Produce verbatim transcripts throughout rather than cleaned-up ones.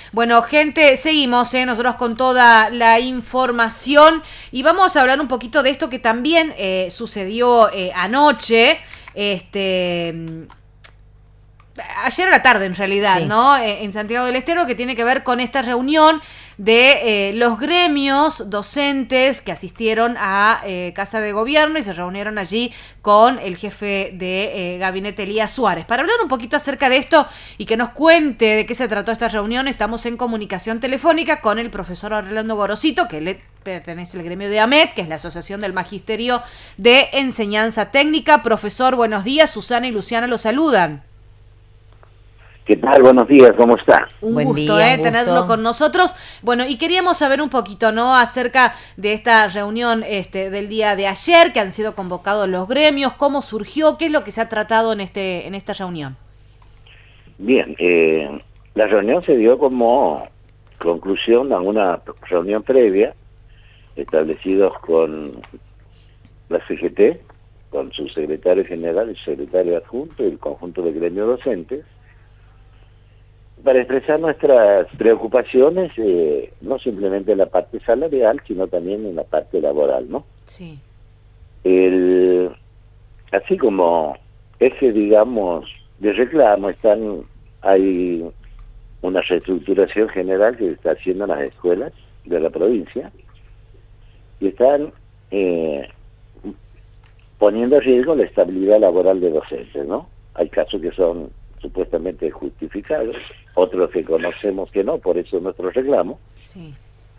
Bueno, gente, seguimos ¿eh? nosotros con toda la información y vamos a hablar un poquito de esto que también eh, sucedió eh, anoche, este... ayer a la tarde en realidad, sí. ¿no? Eh, en Santiago del Estero, que tiene que ver con esta reunión de eh, los gremios docentes que asistieron a eh, Casa de Gobierno y se reunieron allí con el jefe de eh, gabinete, Elías Suárez. Para hablar un poquito acerca de esto y que nos cuente de qué se trató esta reunión, estamos en comunicación telefónica con el profesor Orlando Gorosito, que le pertenece al gremio de AMET, que es la Asociación del Magisterio de Enseñanza Técnica. Profesor, buenos días. Susana y Luciana lo saludan. ¿Qué tal? Buenos días, ¿cómo está? Un Buen gusto, día, eh, un tenerlo gusto. con nosotros. Bueno, y queríamos saber un poquito, ¿no? Acerca de esta reunión este, del día de ayer, que han sido convocados los gremios, cómo surgió, qué es lo que se ha tratado en este en esta reunión. Bien, eh, la reunión se dio como conclusión a una reunión previa, establecidos con la C G T, con su secretario general y su secretario adjunto y el conjunto de gremios docentes, para expresar nuestras preocupaciones, eh, no simplemente en la parte salarial, sino también en la parte laboral, ¿no? Sí. El, así como eje, digamos, de reclamo, están, hay una reestructuración general que se está haciendo en las escuelas de la provincia y están eh, poniendo en riesgo la estabilidad laboral de docentes, ¿no? Hay casos que son supuestamente justificados, otros que conocemos que no, por eso nuestro reclamo. Sí.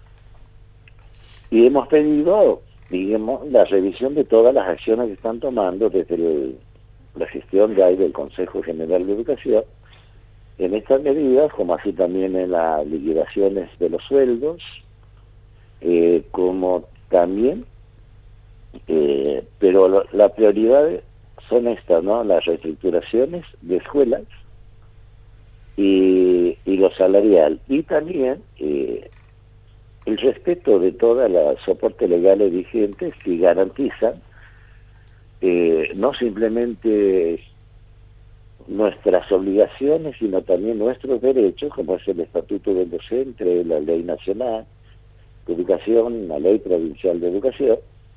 Y hemos pedido, digamos, la revisión de todas las acciones que están tomando desde el, la gestión de ahí del Consejo General de Educación, en estas medidas, como así también en las liquidaciones de los sueldos, eh, como también, eh, pero lo, la prioridad son estas, ¿no? Las reestructuraciones de escuelas y, y lo salarial. Y también eh, el respeto de todas las soportes legales vigentes que garantizan eh, no simplemente nuestras obligaciones, sino también nuestros derechos, como es el Estatuto del Docente, la Ley Nacional de Educación, la Ley Provincial de Educación,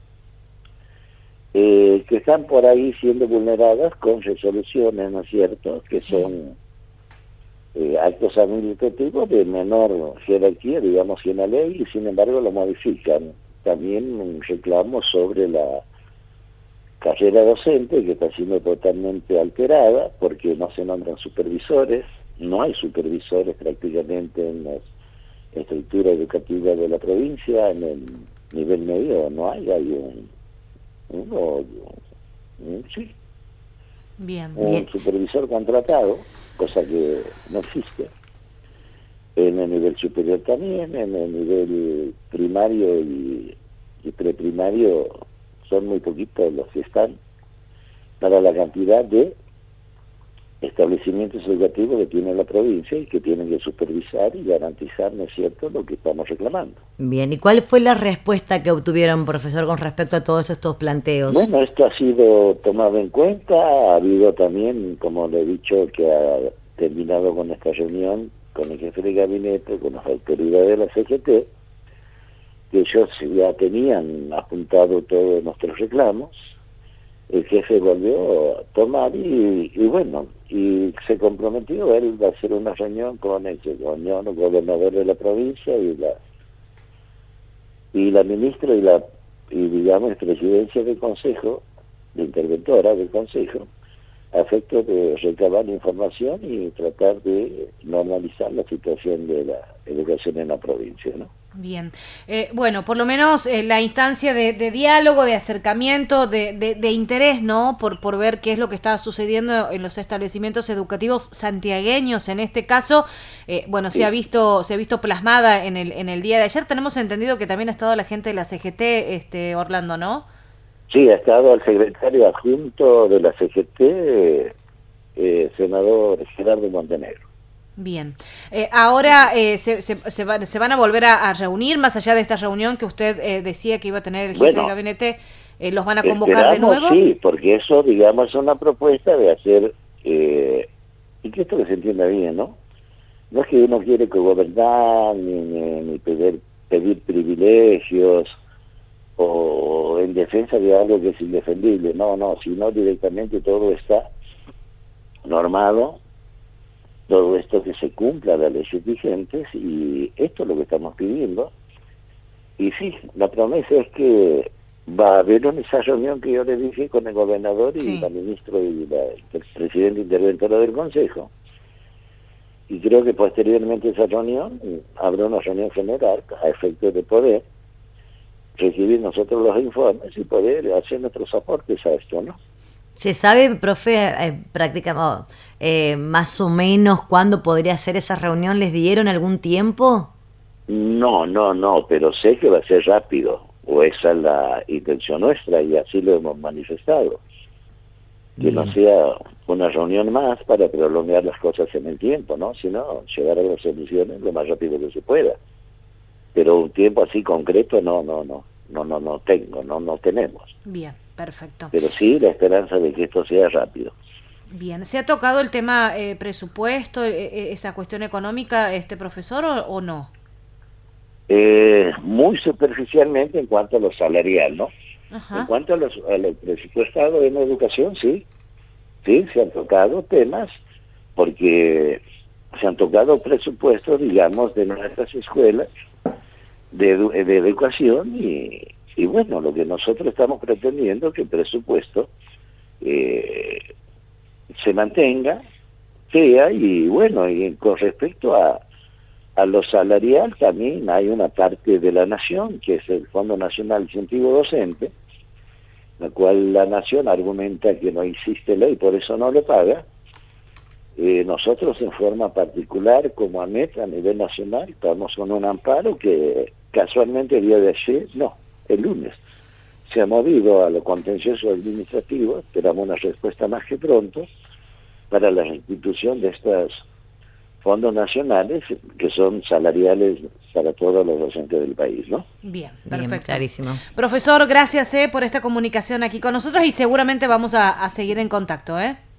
Eh, que están por ahí siendo vulneradas con resoluciones, ¿no es cierto?, que Sí. son eh, actos administrativos de menor jerarquía, digamos, en la ley, y sin embargo lo modifican. También un reclamo sobre la carrera docente, que está siendo totalmente alterada, porque no se nombran supervisores, no hay supervisores prácticamente en la estructura educativa de la provincia, en el nivel medio no hay, hay un uno, un, sí, Bien. un Bien. supervisor contratado, cosa que no existe. En el nivel superior también, en el nivel primario y, y preprimario son muy poquitos los que están para la cantidad de establecimientos educativos que tiene la provincia y que tienen que supervisar y garantizar, ¿no es cierto?, lo que estamos reclamando. Bien, ¿y cuál fue la respuesta que obtuvieron, profesor, con respecto a todos estos planteos? Bueno, esto ha sido tomado en cuenta, ha habido también, como le he dicho, que ha terminado con esta reunión con el jefe de gabinete, con las autoridades de la C G T, que ellos ya tenían apuntado todos nuestros reclamos. El jefe volvió a tomar y, y bueno, y se comprometió, él va a hacer una reunión con el, con el gobernador de la provincia y la y la ministra y la y digamos presidencia del consejo, de interventora del consejo, a efectos de recabar información y tratar de normalizar la situación de la educación en la provincia, ¿no? Bien, eh, bueno, por lo menos eh, la instancia de, de diálogo, de acercamiento, de, de, de interés, ¿no? Por, por ver qué es lo que está sucediendo en los establecimientos educativos santiagueños, en este caso, eh, bueno, Sí. se ha visto, se ha visto plasmada en el, en el día de ayer. Tenemos entendido que también ha estado la gente de la C G T, este, Orlando, ¿no? Sí, ha estado el secretario adjunto de la C G T, eh, senador Gerardo Montenegro. Bien. Eh, ahora eh, se, se, se, van, se van a volver a, a reunir, más allá de esta reunión que usted eh, decía que iba a tener el jefe Bueno, de gabinete, eh, ¿los van a convocar de nuevo? Sí, porque eso, digamos, es una propuesta de hacer, eh, y que esto que se entienda bien, ¿no?, no es que uno quiere que gobernar, ni, ni, ni pedir, pedir privilegios, o en defensa de algo que es indefendible, no, no, sino directamente todo está normado, todo esto que se cumpla las leyes vigentes, y esto es lo que estamos pidiendo. Y sí, la promesa es que va a haber una, esa reunión que yo le dije con el gobernador y Sí. la ministra y la, el presidente interventora del Consejo, y creo que posteriormente a esa reunión habrá una reunión general a efectos de poder recibir nosotros los informes y poder hacer nuestros aportes a esto, ¿no? ¿Se sabe, profe, eh, prácticamente, eh, más o menos cuándo podría ser esa reunión? ¿Les dieron algún tiempo? No, no, no, pero sé que va a ser rápido, o esa es la intención nuestra y así lo hemos manifestado. Que Bien. no sea una reunión más para prolongar las cosas en el tiempo, ¿no? Sino llegar a las soluciones lo más rápido que se pueda. Pero un tiempo así concreto no, no, no, no, no, no tengo, no, no tenemos. Bien, perfecto. Pero sí la esperanza de que esto sea rápido. Bien, ¿se ha tocado el tema eh, presupuesto, eh, esa cuestión económica, este profesor, o, o no? Eh, muy superficialmente en cuanto a lo salarial, ¿no? Ajá. En cuanto a, los, a lo presupuestado en educación, sí, sí, se han tocado temas, porque se han tocado presupuestos, digamos, de nuestras escuelas de, edu de educación, y, y bueno, lo que nosotros estamos pretendiendo es que el presupuesto eh, se mantenga, sea, y bueno, y con respecto a A lo salarial también hay una parte de la Nación, que es el Fondo Nacional Incentivo Docente, la cual la Nación argumenta que no existe ley, por eso no le paga. Eh, nosotros en forma particular, como ANET a nivel nacional, estamos con un amparo que casualmente el día de ayer, no, el lunes, se ha movido a lo contencioso administrativo, esperamos una respuesta más que pronto, para la restitución de estas fondos nacionales que son salariales para todos los docentes del país, ¿no? Bien, Bien, perfecto. clarísimo. Profesor, gracias eh, por esta comunicación aquí con nosotros y seguramente vamos a, a seguir en contacto, ¿eh?